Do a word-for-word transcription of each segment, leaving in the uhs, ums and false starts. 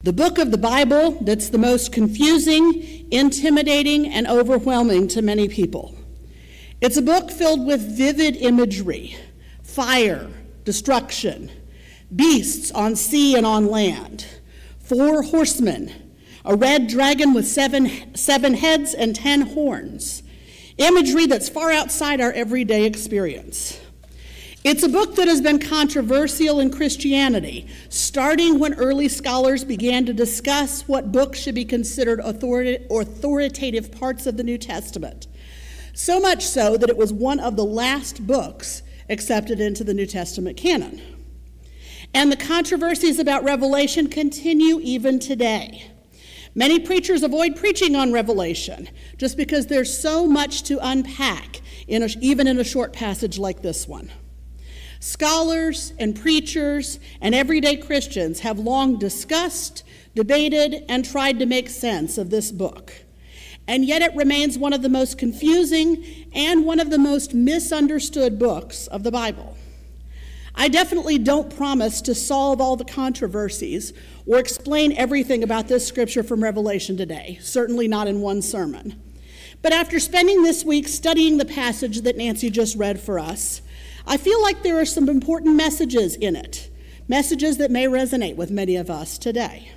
the book of the Bible that's the most confusing, intimidating, and overwhelming to many people. It's a book filled with vivid imagery, fire, destruction, beasts on sea and on land, four horsemen, a red dragon with seven, seven heads and ten horns, imagery that's far outside our everyday experience. It's a book that has been controversial in Christianity, starting when early scholars began to discuss what books should be considered authorita- authoritative parts of the New Testament. So much so that it was one of the last books accepted into the New Testament canon. And the controversies about Revelation continue even today. Many preachers avoid preaching on Revelation just because there's so much to unpack, in a, even in a short passage like this one. Scholars and preachers and everyday Christians have long discussed, debated, and tried to make sense of this book. And yet it remains one of the most confusing and one of the most misunderstood books of the Bible. I definitely don't promise to solve all the controversies or explain everything about this scripture from Revelation today, certainly not in one sermon. But after spending this week studying the passage that Nancy just read for us, I feel like there are some important messages in it, messages that may resonate with many of us today.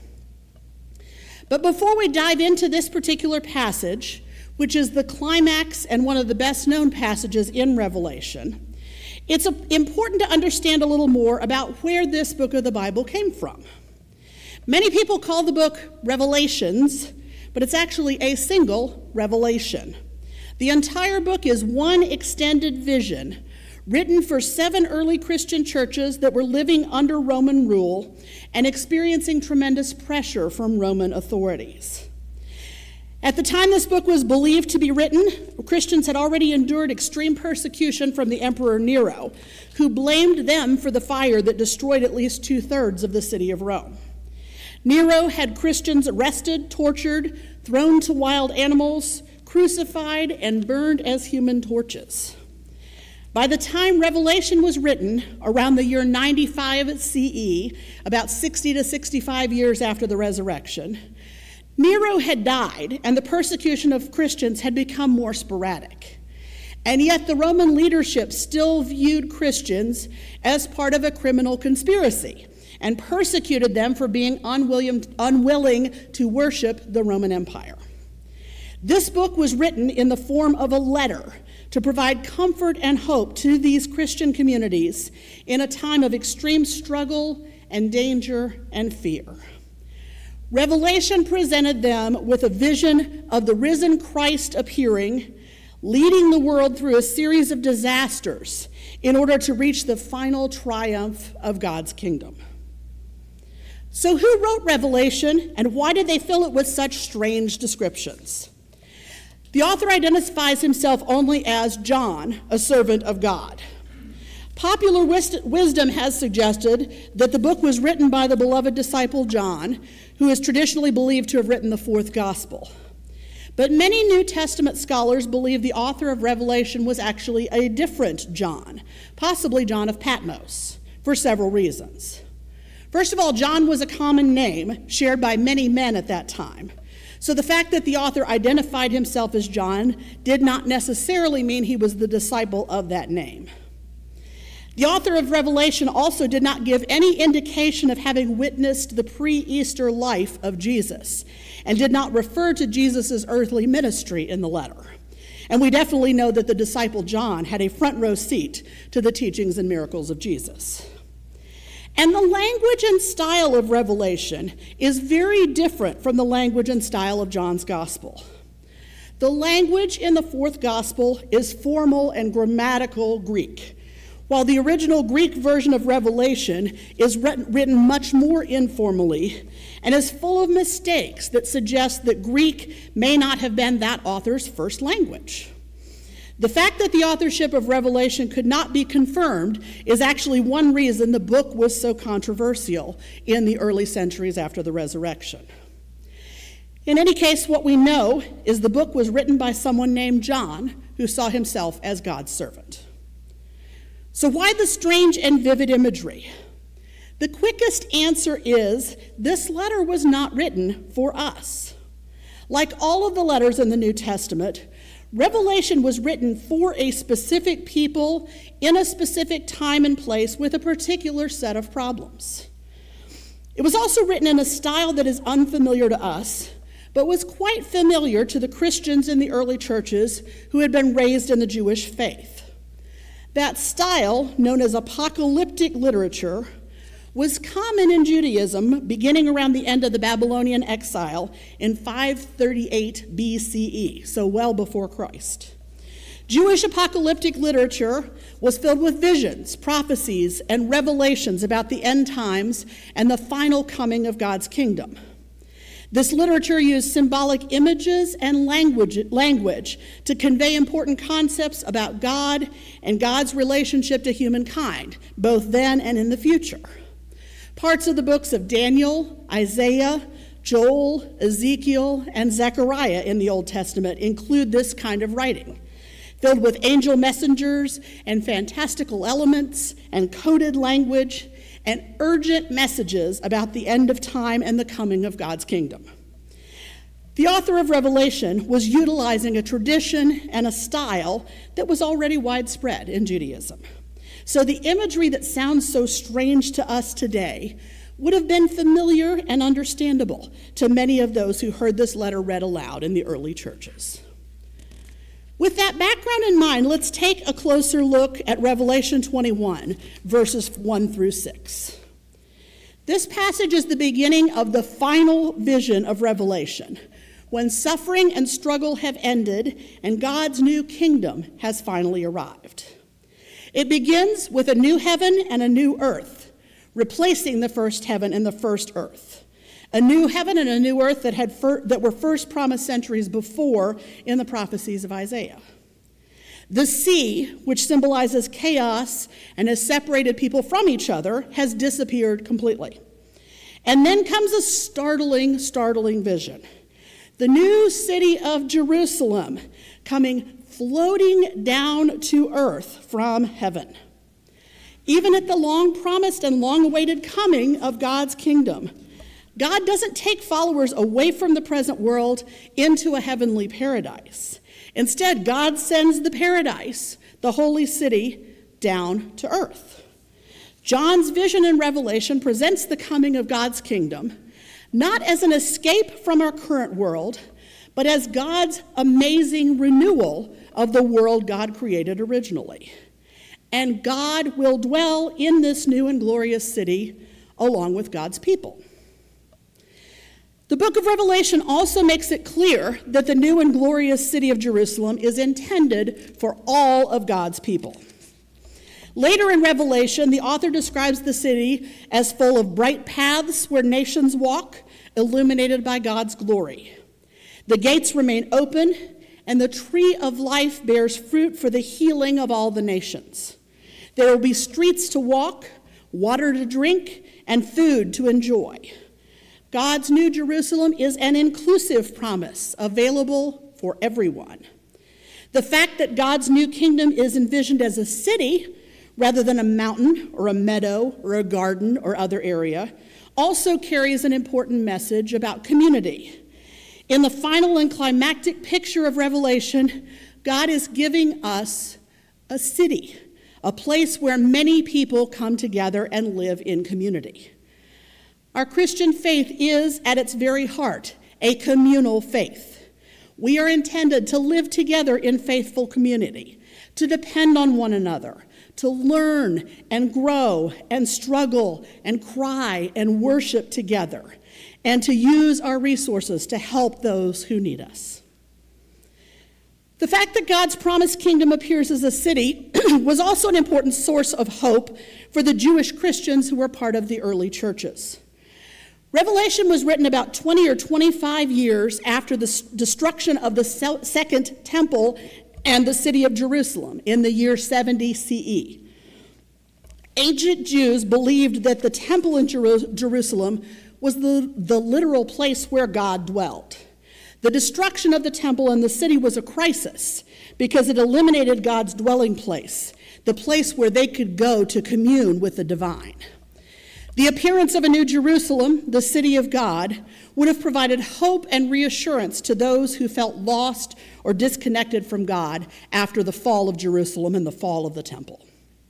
But before we dive into this particular passage, which is the climax and one of the best-known passages in Revelation, it's important to understand a little more about where this book of the Bible came from. Many people call the book Revelations, but it's actually a single revelation. The entire book is one extended vision written for seven early Christian churches that were living under Roman rule and experiencing tremendous pressure from Roman authorities. At the time this book was believed to be written, Christians had already endured extreme persecution from the Emperor Nero, who blamed them for the fire that destroyed at least two-thirds of the city of Rome. Nero had Christians arrested, tortured, thrown to wild animals, crucified, and burned as human torches. By the time Revelation was written, around the year ninety-five C E, about sixty to sixty-five years after the resurrection, Nero had died, and the persecution of Christians had become more sporadic. And yet the Roman leadership still viewed Christians as part of a criminal conspiracy and persecuted them for being unwilling, unwilling to worship the Roman Empire. This book was written in the form of a letter to provide comfort and hope to these Christian communities in a time of extreme struggle and danger and fear. Revelation presented them with a vision of the risen Christ appearing, leading the world through a series of disasters in order to reach the final triumph of God's kingdom. So who wrote Revelation, and why did they fill it with such strange descriptions? The author identifies himself only as John, a servant of God. Popular wisdom has suggested that the book was written by the beloved disciple John, who is traditionally believed to have written the fourth gospel. But many New Testament scholars believe the author of Revelation was actually a different John, possibly John of Patmos, for several reasons. First of all, John was a common name shared by many men at that time. So the fact that the author identified himself as John did not necessarily mean he was the disciple of that name. The author of Revelation also did not give any indication of having witnessed the pre-Easter life of Jesus, and did not refer to Jesus' earthly ministry in the letter. And we definitely know that the disciple John had a front row seat to the teachings and miracles of Jesus. And the language and style of Revelation is very different from the language and style of John's gospel. The language in the fourth gospel is formal and grammatical Greek, while the original Greek version of Revelation is written much more informally and is full of mistakes that suggest that Greek may not have been that author's first language. The fact that the authorship of Revelation could not be confirmed is actually one reason the book was so controversial in the early centuries after the resurrection. In any case, what we know is the book was written by someone named John, who saw himself as God's servant. So why the strange and vivid imagery? The quickest answer is this letter was not written for us. Like all of the letters in the New Testament, Revelation was written for a specific people in a specific time and place with a particular set of problems. It was also written in a style that is unfamiliar to us, but was quite familiar to the Christians in the early churches who had been raised in the Jewish faith. That style, known as apocalyptic literature, was common in Judaism beginning around the end of the Babylonian exile in five thirty-eight B C E, so well before Christ. Jewish apocalyptic literature was filled with visions, prophecies, and revelations about the end times and the final coming of God's kingdom. This literature used symbolic images and language, language to convey important concepts about God and God's relationship to humankind, both then and in the future. Parts of the books of Daniel, Isaiah, Joel, Ezekiel, and Zechariah in the Old Testament include this kind of writing, filled with angel messengers and fantastical elements and coded language and urgent messages about the end of time and the coming of God's kingdom. The author of Revelation was utilizing a tradition and a style that was already widespread in Judaism. So the imagery that sounds so strange to us today would have been familiar and understandable to many of those who heard this letter read aloud in the early churches. With that background in mind, let's take a closer look at Revelation twenty-one, verses one through six. This passage is the beginning of the final vision of Revelation, when suffering and struggle have ended and God's new kingdom has finally arrived. It begins with a new heaven and a new earth, replacing the first heaven and the first earth. A new heaven and a new earth that had fir- that were first promised centuries before in the prophecies of Isaiah. The sea, which symbolizes chaos and has separated people from each other, has disappeared completely. And then comes a startling, startling vision. The new city of Jerusalem coming floating down to earth from heaven. Even at the long-promised and long-awaited coming of God's kingdom, God doesn't take followers away from the present world into a heavenly paradise. Instead, God sends the paradise, the holy city, down to earth. John's vision in Revelation presents the coming of God's kingdom not as an escape from our current world, but as God's amazing renewal of the world God created originally. And God will dwell in this new and glorious city along with God's people. The book of Revelation also makes it clear that the new and glorious city of Jerusalem is intended for all of God's people. Later in Revelation, the author describes the city as full of bright paths where nations walk, illuminated by God's glory. The gates remain open, and the tree of life bears fruit for the healing of all the nations. There will be streets to walk, water to drink, and food to enjoy. God's new Jerusalem is an inclusive promise available for everyone. The fact that God's new kingdom is envisioned as a city rather than a mountain or a meadow or a garden or other area also carries an important message about community. In the final and climactic picture of Revelation, God is giving us a city, a place where many people come together and live in community. Our Christian faith is, at its very heart, a communal faith. We are intended to live together in faithful community, to depend on one another, to learn and grow and struggle and cry and worship together, and to use our resources to help those who need us. The fact that God's promised kingdom appears as a city was also an important source of hope for the Jewish Christians who were part of the early churches. Revelation was written about twenty or twenty-five years after the destruction of the Second Temple and the city of Jerusalem in the year seventy C E. Ancient Jews believed that the temple in Jeru- Jerusalem was the, the literal place where God dwelt. The destruction of the temple and the city was a crisis because it eliminated God's dwelling place, the place where they could go to commune with the divine. The appearance of a new Jerusalem, the city of God, would have provided hope and reassurance to those who felt lost or disconnected from God after the fall of Jerusalem and the fall of the temple.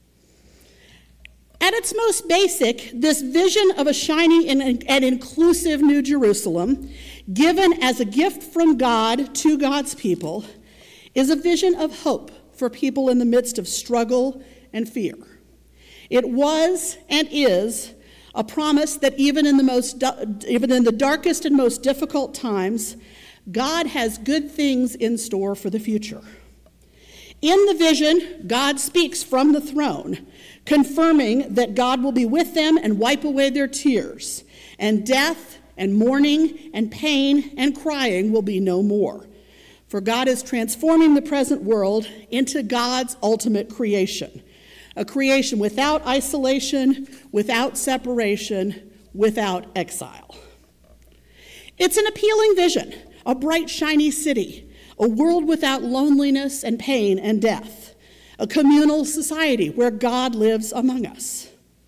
At its most basic, this vision of a shiny and inclusive New Jerusalem, given as a gift from God to God's people, is a vision of hope for people in the midst of struggle and fear. It was and is a promise that even in the most, even in the darkest and most difficult times, God has good things in store for the future. In the vision, God speaks from the throne, confirming that God will be with them and wipe away their tears, and death and mourning and pain and crying will be no more. For God is transforming the present world into God's ultimate creation, a creation without isolation, without separation, without exile. It's an appealing vision, a bright, shiny city, a world without loneliness and pain and death, a communal society where God lives among us.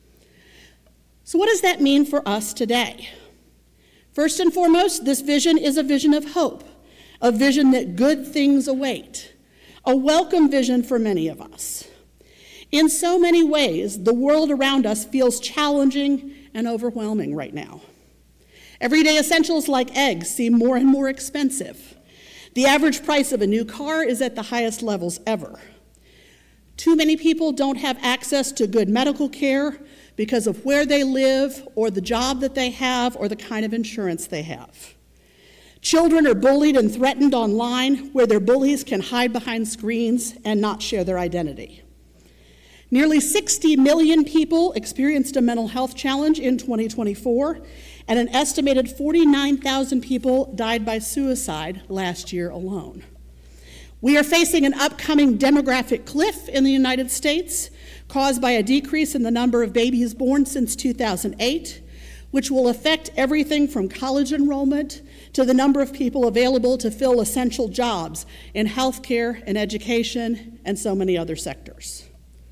So what does that mean for us today? First and foremost, this vision is a vision of hope, a vision that good things await, a welcome vision for many of us. In so many ways, the world around us feels challenging and overwhelming right now. Everyday essentials like eggs seem more and more expensive. The average price of a new car is at the highest levels ever. Too many people don't have access to good medical care because of where they live or the job that they have or the kind of insurance they have. Children are bullied and threatened online where their bullies can hide behind screens and not share their identity. Nearly sixty million people experienced a mental health challenge in twenty twenty-four, and an estimated forty-nine thousand people died by suicide last year alone. We are facing an upcoming demographic cliff in the United States caused by a decrease in the number of babies born since two thousand eight, which will affect everything from college enrollment to the number of people available to fill essential jobs in healthcare and education and so many other sectors.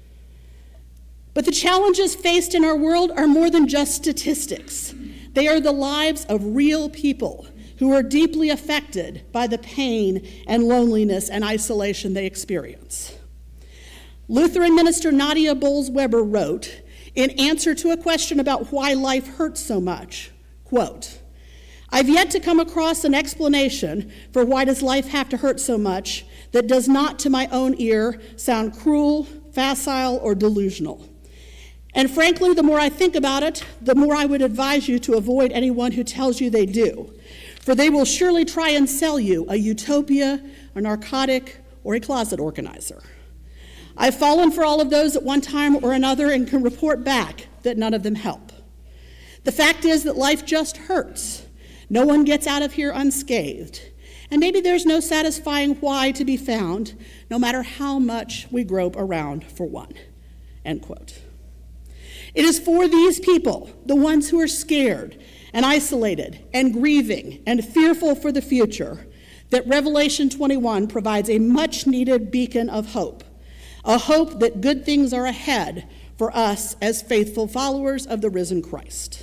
But the challenges faced in our world are more than just statistics. They are the lives of real people who are deeply affected by the pain and loneliness and isolation they experience. Lutheran minister Nadia Bolz-Weber wrote, in answer to a question about why life hurts so much, quote, "I've yet to come across an explanation for why does life have to hurt so much that does not, to my own ear, sound cruel, facile, or delusional. And frankly, the more I think about it, the more I would advise you to avoid anyone who tells you they do, for they will surely try and sell you a utopia, a narcotic, or a closet organizer. I've fallen for all of those at one time or another and can report back that none of them help. The fact is that life just hurts. No one gets out of here unscathed. And maybe there's no satisfying why to be found, no matter how much we grope around for one," end quote. It is for these people, the ones who are scared and isolated and grieving and fearful for the future, that Revelation twenty-one provides a much-needed beacon of hope, a hope that good things are ahead for us as faithful followers of the risen Christ.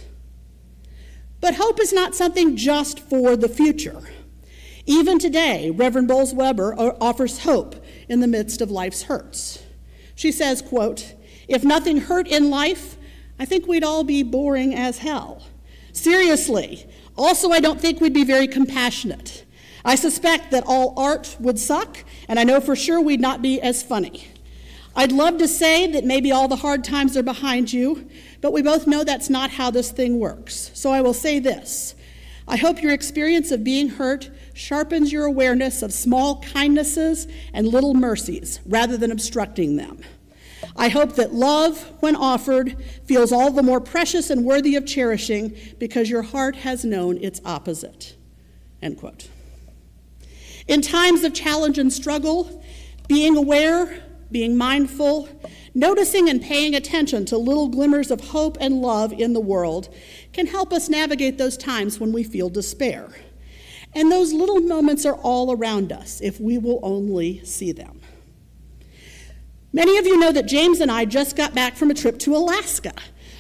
But hope is not something just for the future. Even today, Reverend Bolz-Weber offers hope in the midst of life's hurts. She says, quote, "If nothing hurt in life, I think we'd all be boring as hell. Seriously, also I don't think we'd be very compassionate. I suspect that all art would suck, and I know for sure we'd not be as funny. I'd love to say that maybe all the hard times are behind you, but we both know that's not how this thing works. So I will say this. I hope your experience of being hurt sharpens your awareness of small kindnesses and little mercies rather than obstructing them. I hope that love, when offered, feels all the more precious and worthy of cherishing because your heart has known its opposite," end quote. In times of challenge and struggle, being aware, being mindful, noticing and paying attention to little glimmers of hope and love in the world can help us navigate those times when we feel despair. And those little moments are all around us if we will only see them. Many of you know that James and I just got back from a trip to Alaska,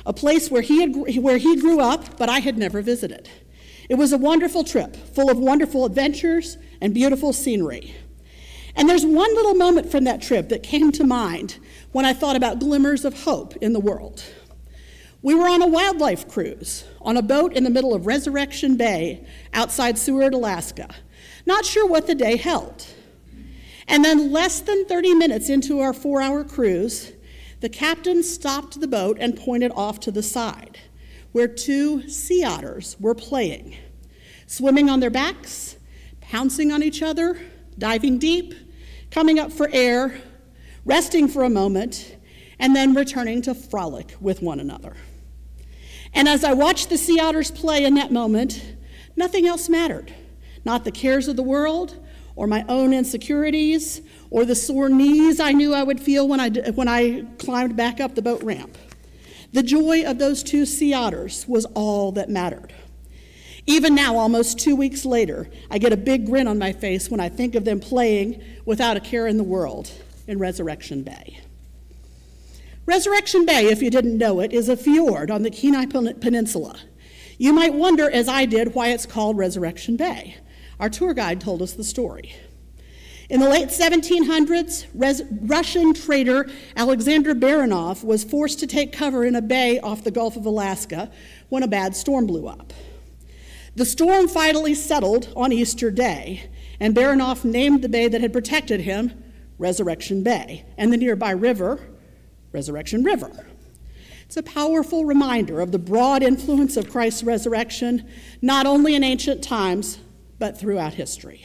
a place where he, had, where he grew up, but I had never visited. It was a wonderful trip, full of wonderful adventures and beautiful scenery. And there's one little moment from that trip that came to mind when I thought about glimmers of hope in the world. We were on a wildlife cruise on a boat in the middle of Resurrection Bay outside Seward, Alaska, not sure what the day held. And then less than thirty minutes into our four-hour cruise, the captain stopped the boat and pointed off to the side, where two sea otters were playing, swimming on their backs, pouncing on each other, diving deep, coming up for air, resting for a moment, and then returning to frolic with one another. And as I watched the sea otters play in that moment, nothing else mattered. Not the cares of the world, or my own insecurities, or the sore knees I knew I would feel when I, when I climbed back up the boat ramp. The joy of those two sea otters was all that mattered. Even now, almost two weeks later, I get a big grin on my face when I think of them playing without a care in the world in Resurrection Bay. Resurrection Bay, if you didn't know it, is a fjord on the Kenai Peninsula. You might wonder, as I did, why it's called Resurrection Bay. Our tour guide told us the story. In the late seventeen hundreds, Res- Russian trader Alexander Baranov was forced to take cover in a bay off the Gulf of Alaska when a bad storm blew up. The storm finally settled on Easter Day, and Baranov named the bay that had protected him Resurrection Bay, and the nearby river, Resurrection River. It's a powerful reminder of the broad influence of Christ's resurrection, not only in ancient times, but throughout history.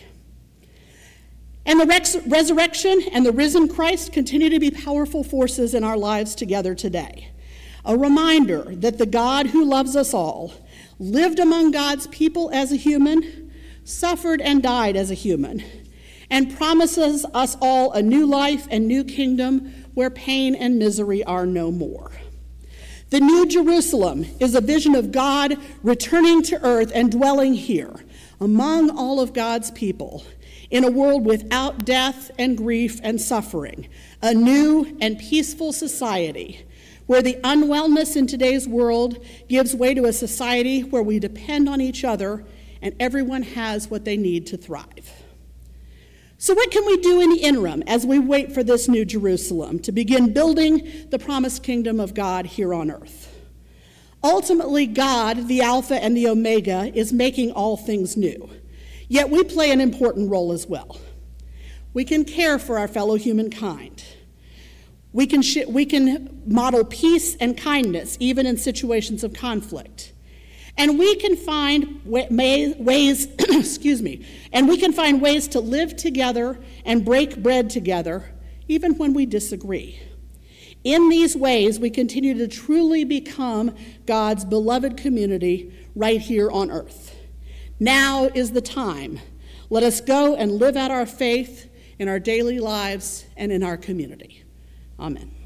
And the res- resurrection and the risen Christ continue to be powerful forces in our lives together today. A reminder that the God who loves us all lived among God's people as a human, suffered and died as a human, and promises us all a new life and new kingdom where pain and misery are no more. The New Jerusalem is a vision of God returning to earth and dwelling here among all of God's people in a world without death and grief and suffering, a new and peaceful society where the unwellness in today's world gives way to a society where we depend on each other and everyone has what they need to thrive. So what can we do in the interim as we wait for this New Jerusalem to begin building the promised kingdom of God here on earth? Ultimately, God, the Alpha and the Omega, is making all things new. Yet we play an important role as well. We can care for our fellow humankind. We can, sh- we can model peace and kindness even in situations of conflict. And we can find ways, excuse me, and we can find ways to live together and break bread together, even when we disagree. In these ways, we continue to truly become God's beloved community right here on earth. Now is the time. Let us go and live out our faith in our daily lives and in our community. Amen.